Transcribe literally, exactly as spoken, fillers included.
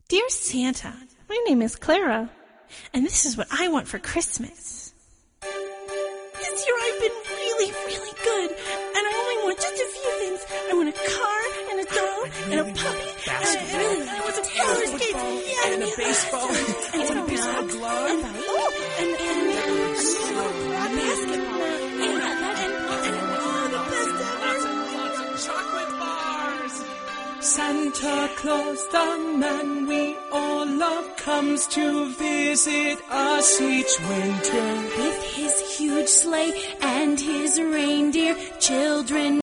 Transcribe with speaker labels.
Speaker 1: Dear Santa, my name is Clara, and this is what I want for Christmas. This year I've been really, really good, and I only want just a few things. I want a car, and a doll, and a puppy, and I really I want some roller skates, yeah,
Speaker 2: and a baseball,
Speaker 1: and
Speaker 2: and a baseball glove,
Speaker 1: and, oh, and, and, and a basketball, and, and, and, and oh, the best ever.
Speaker 2: Lots of, lots of chocolate bars. Santa Claus, the man we all love, comes to visit us each winter.
Speaker 3: With his huge sleigh and his reindeer, children